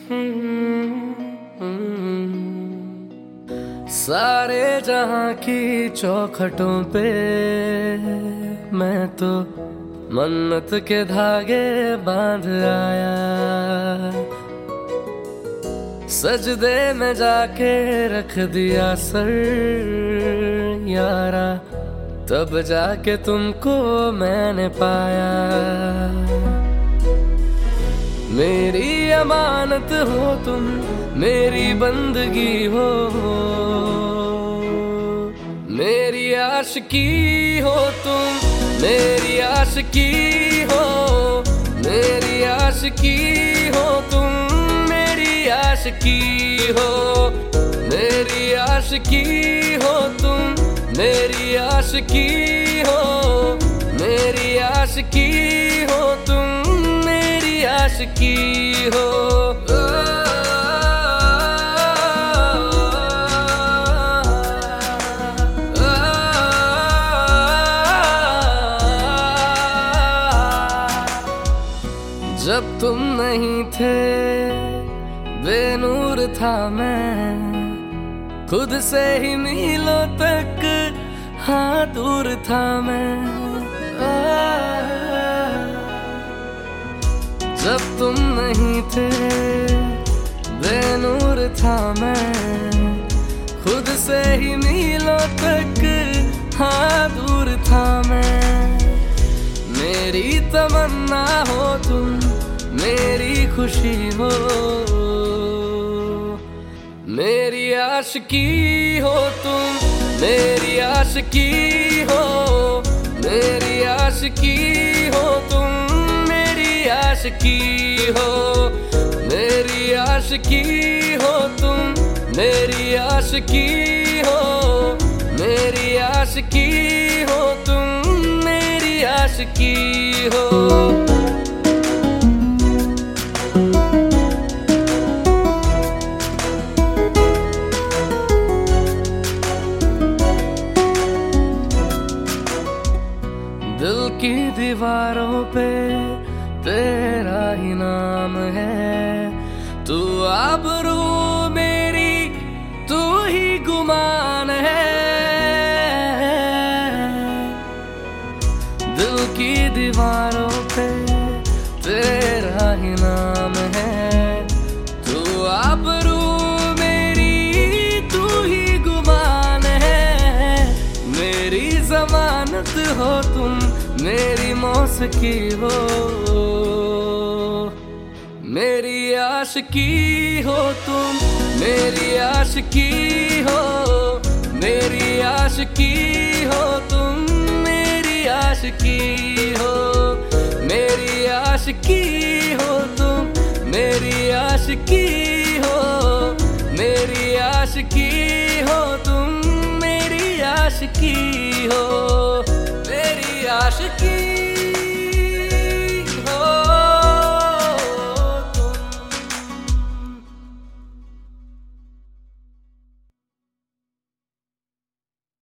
सारे जहां की चौखटों पे मैं तो मन्नत के धागे बांध आया। सजदे में जाके रख दिया सर यारा, तब जाके तुमको मैंने पाया। मेरी अमानत हो तुम, मेरी बंदगी हो, मेरी आशिकी हो तुम, मेरी आशिकी हो, मेरी आशिकी हो तुम, मेरी आशिकी हो, मेरी आशिकी हो तुम, मेरी आशिकी हो, मेरी आशिकी हो तुम, मेरी आशिकी हो। जब तुम नहीं थे बेनूर था मैं, खुद से ही मीलों तक हाँ दूर था मैं। जब तुम नहीं थे बेनूर था मैं, खुद से ही मीलों तक हाँ दूर था मैं। मेरी तमन्ना हो तुम, मेरी खुशी हो, मेरी आशिकी हो तुम, मेरी आशिकी हो, मेरी आशिकी हो तुम, मेरी आशिकी हो, मेरी आशिकी हो तुम, मेरी आशिकी हो, मेरी आशिकी हो तुम, मेरी आशिकी हो। दिल की दीवारों पे तेरा ही नाम है, तू आबरू मेरी, तू ही गुमान है। दिल की दीवारों पे तेरा ही नाम है, तू आबरू मेरी, तू ही गुमान है। मेरी जमानत हो तुम, मेरी मौसिकी हो, मेरी आशिकी हो तुम, मेरी आशिकी हो, मेरी आशिकी हो तुम, मेरी आशिकी हो, मेरी आशिकी हो तुम, मेरी आशिकी हो, मेरी आशिकी हो तुम, मेरी आशिकी हो, मेरी आशिकी।